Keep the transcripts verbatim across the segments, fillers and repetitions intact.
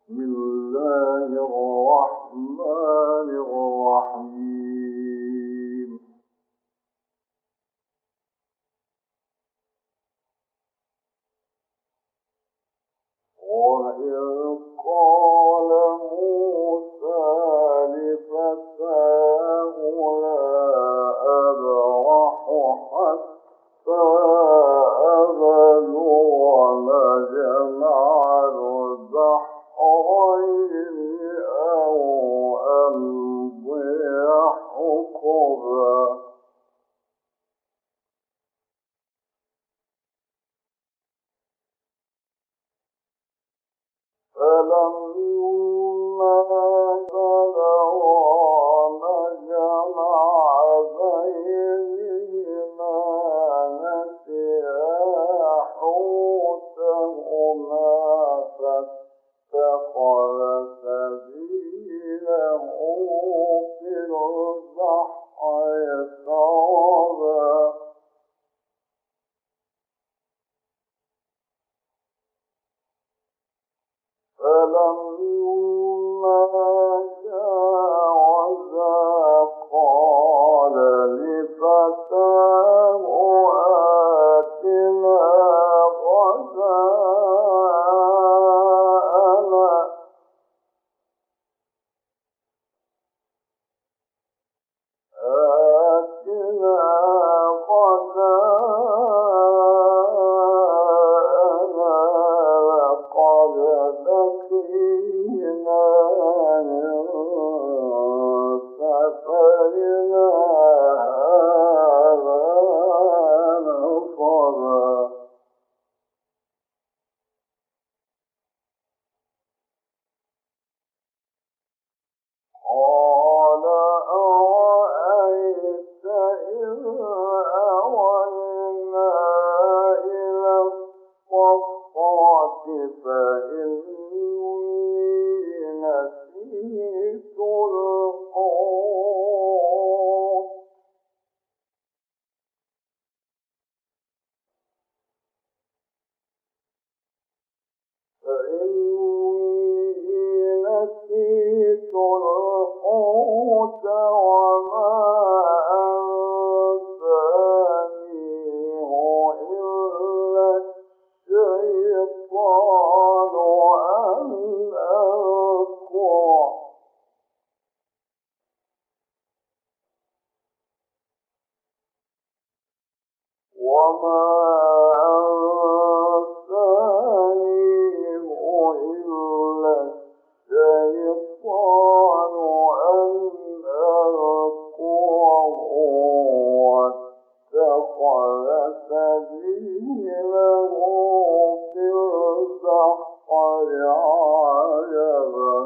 بسم الله الرحمن الرحيم. وإذ قال موسى لفتاه لا أبرح حتى أبلغ مجمع البحرين أو أمضي حقبا فلما بلغا مجمع بينهما نسيا حوتهما فاتخذ سبيله في البحر سربا فلما جاوزا قال لفتاه آتنا غداءنا آتنا غداءنا لقد لقينا من سفرنا هذا نصبا قال أرأيت إذ أوينا إلى الصخرة فإني نسيت الحوت فإني نسيت الحوت وما أنسانيه إلا الشيطان أن أذكره وما أنسانيه إلا الشيطان أن أذكره واتخذ سبيله في البحر عجبا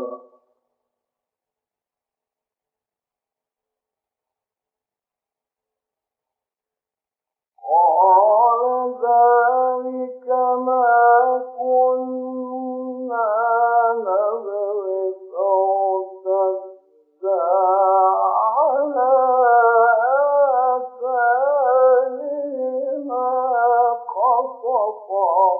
قال ذلك ما كنا نبغي فارتدا على آثارهما قصصا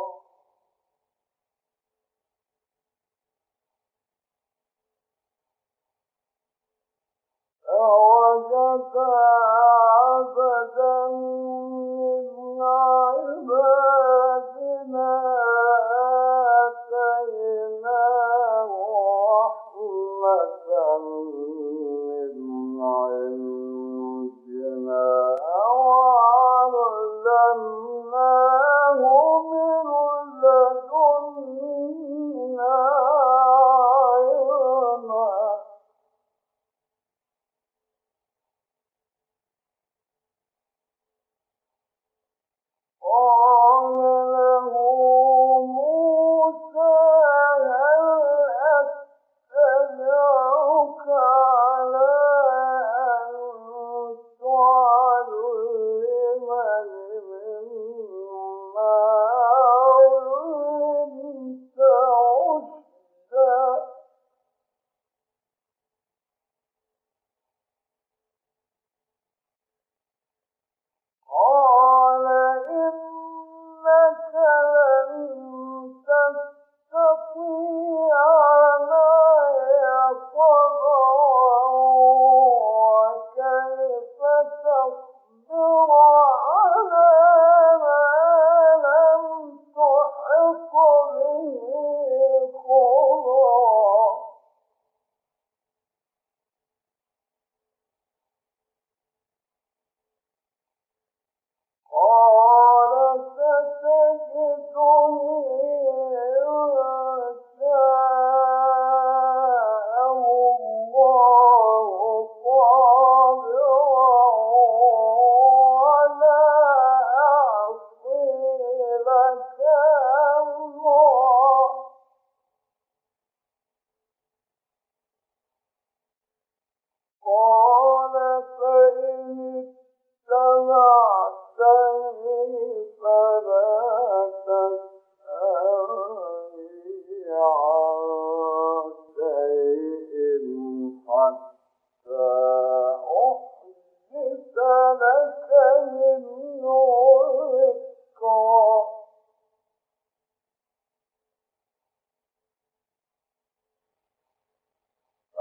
فوجدا عبدا من عبادنا آتيناه رحمة من عندنا وعلمناه من لدنا علما قال له موسى هل أتبعك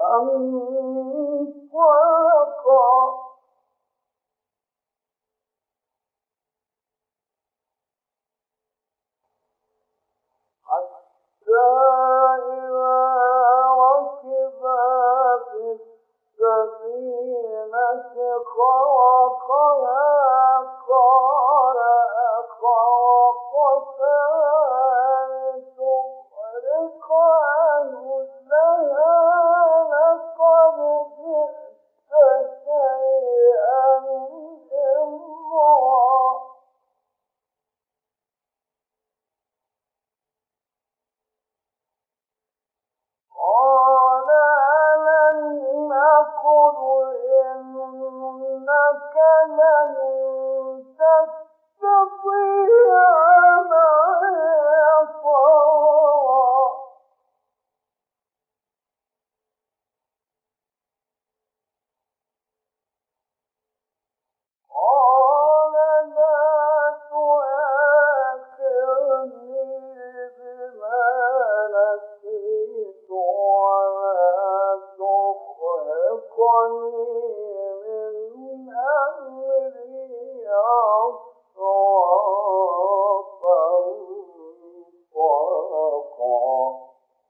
فانطلقا حتى إذا ركبا في السفينة خرقها قال أخرقتها لتغرق أهلها لقد جئت شيئا إمرا قال ألم أقل إنك لن تستطيع معي صبرا قال لا تؤاخذني بما نسيت ولا ترهقني من أمري عسرا فانطلقا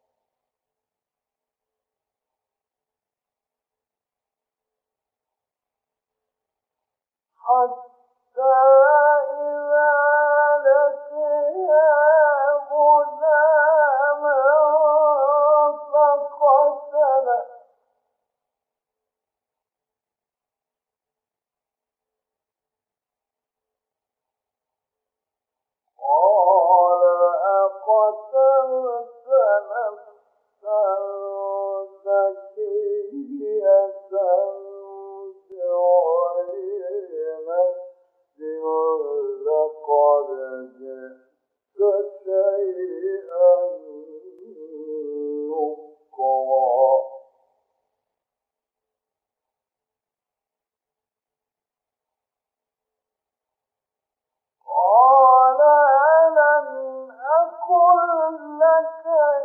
حتى إذا لقيا غلاما فقتله قال أقتلت نفسا زكية بغير نفس لقد جئت شيئا نكرا قال ألم أقل لك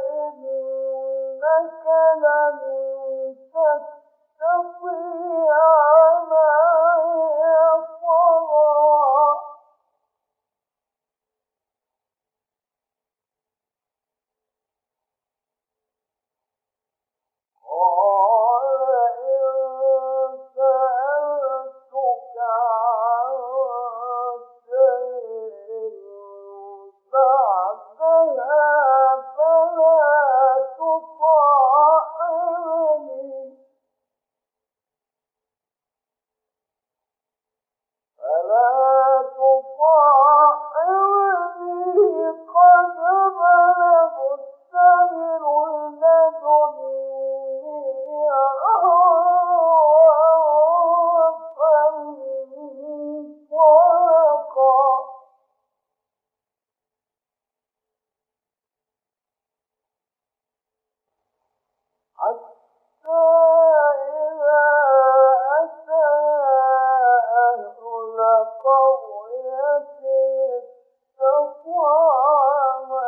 إنك لن تستطيع معي صبرا قال إن سألتك عن شيء بعدها فلا تصاحبني فلا تصاحبني قد بلغت من لدني عذرا فانطلقا حتى إذا أتيا أهل قرية استطعما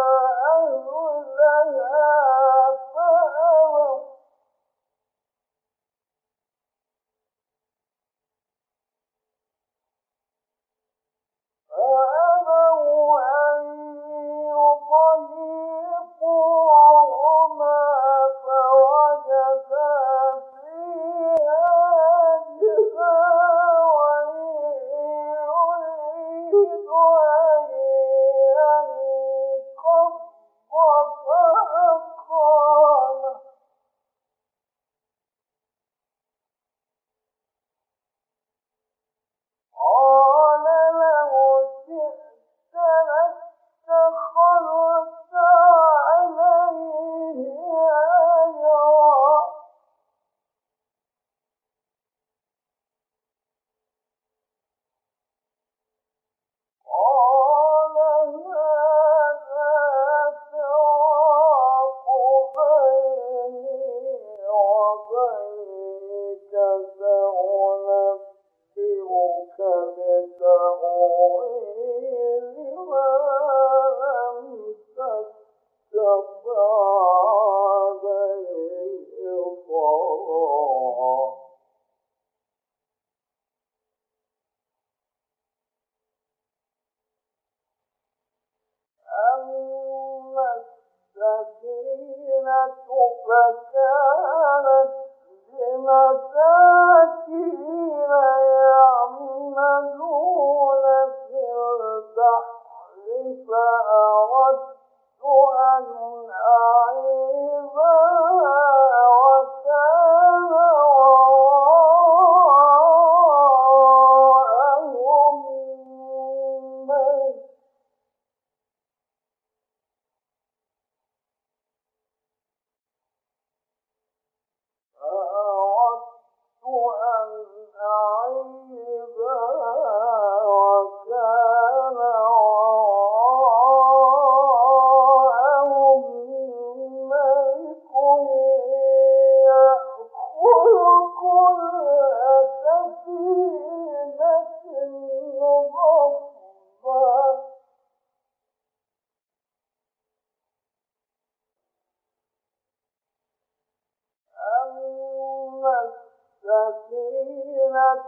أهلها فأبوا فأبوا أن يضيفوهما فوجدا فيها جدارا يريد أن ينقض فأقامه قال له شئت لاتخذت عليه أجرا قال هذا فراق بيني وبينك سأنبئك بتأويل ما لم تستطع عليه صبرا فكانت لمساكين يعملون في البحر فأردت أن أعيبها وكان وراءهم ملك السفينة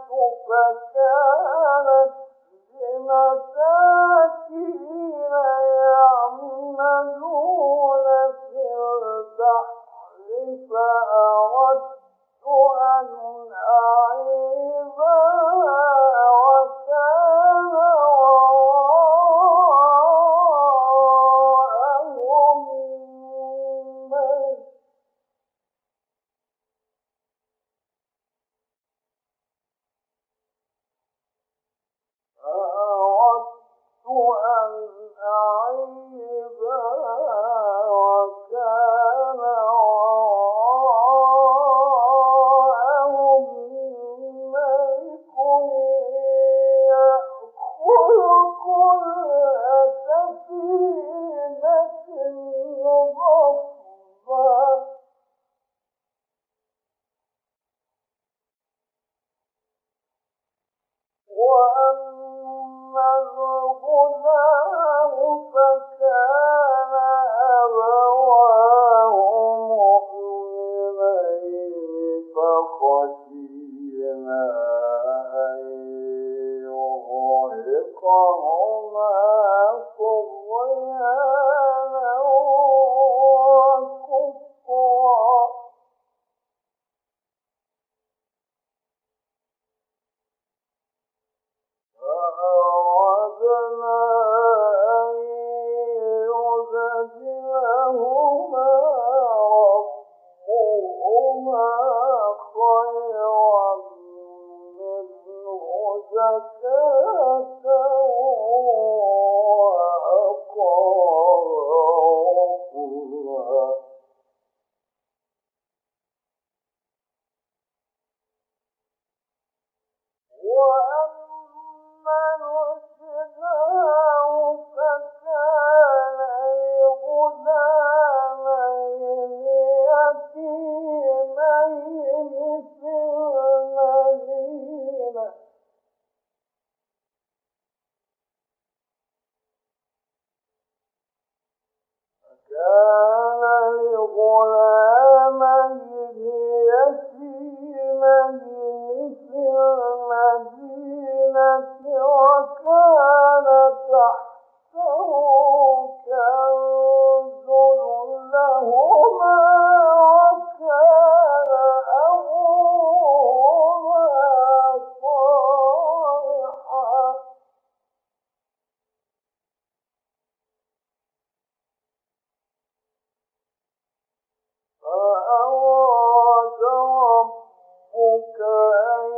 فكانت لمساكين يعملون في البحر فأردت أن أعيبها وكان وراءهم ملك فأردت أن أعيبها وكان وراءهم ملك يأخذ كل سفينة غصبا وأما الغلام فكان أبواه مؤمنين فخشينا أن يرهقهما طغيانا وكفرا فأردنا أن يبدلهما ربهما خيرا منه زكاة وأقرب رحما وأما الجدار فكان لغلامين يتيمين في المدينة فكان لغلامين يتيمين في المدينة وكان تحته كنز لهما وكان أبوهما صالحا فأراد ربك أن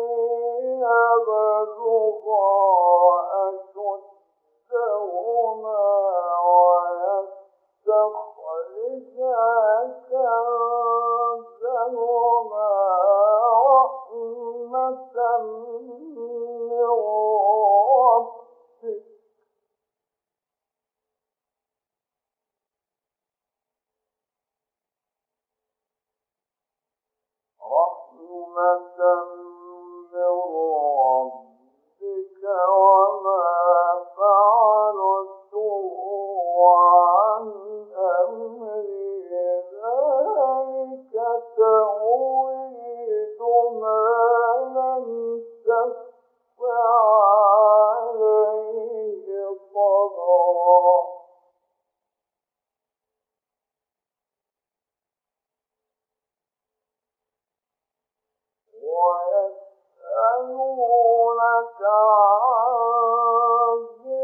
يبلغا أشدهما ويستخرجا كنزهما رحمة من ربك رحمة من ربك وما فعلته عن أمري ذلك تأويل ما لم تستطع عليه صبرا يسألونك عن ذي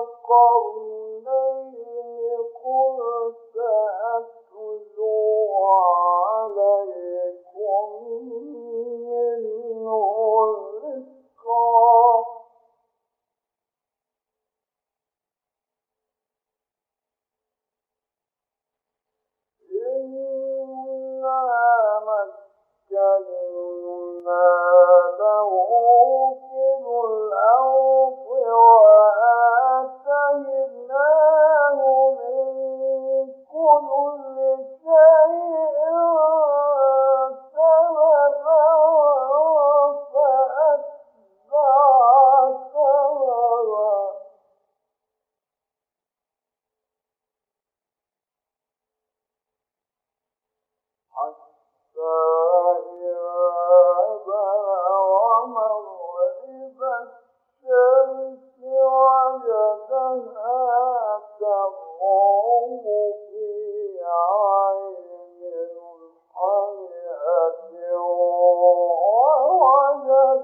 القرنين قل سأتلو عليكم منه ذكرا إنا مكنا له في الأرض وآتيناه من كل شيء سببا فأتبع سببا حتى إذا بلغ مغرب الشمس وجدها تغرب في عين حمئة ووجد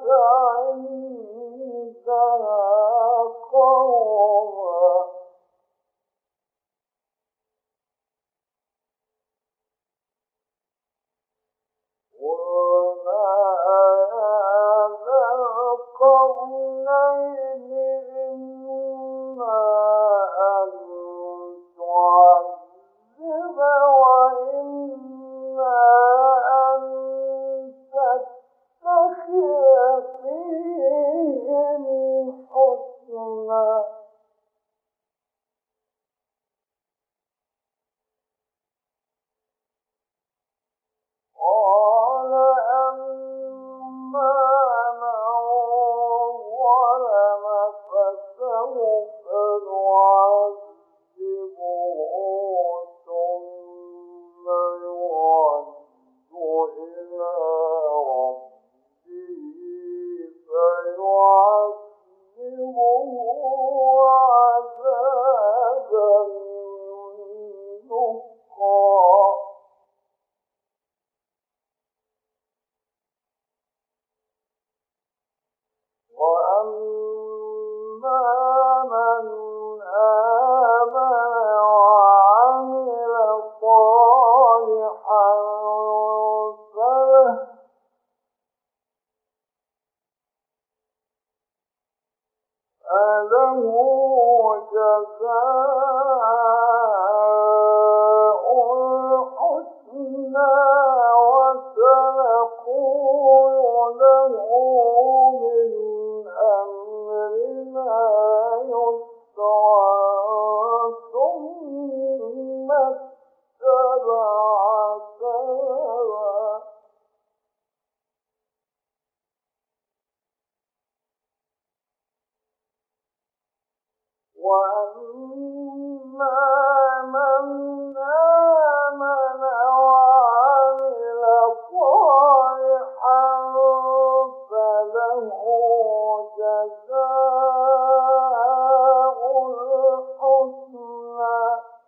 عندها قوما قلنا هذا القرنين إما أن تعذب وإما أن تتخذ فيهم حسنا قال أما من ظلم فسوف نعذبه ثم يرد إلى ربه فيعذبه عذابا نكرا وأما من آمن وعمل صالحا فله فله جزاء الحسنى وسنقول له من أمرنا يسرا ثم اتبع سببا وأما من آمن وعمل صالحا فله جزاء الحسنى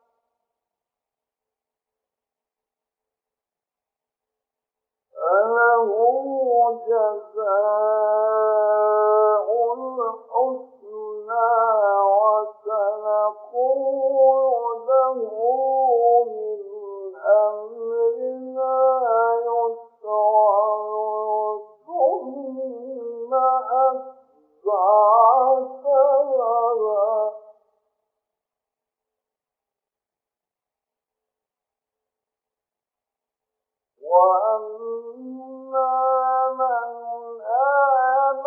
فله جزاء الحسنى وسنقول له من أمرنا يسرا ثم أتبع سببا وأما من آمن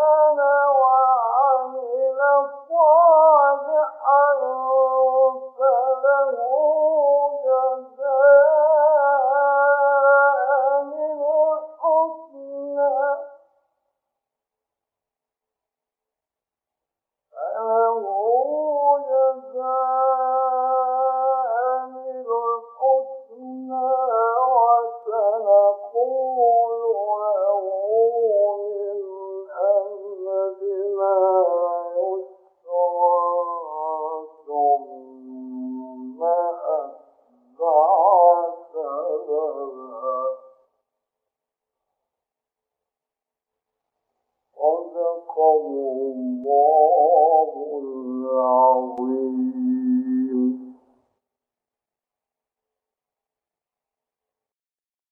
صدق الله العظيم.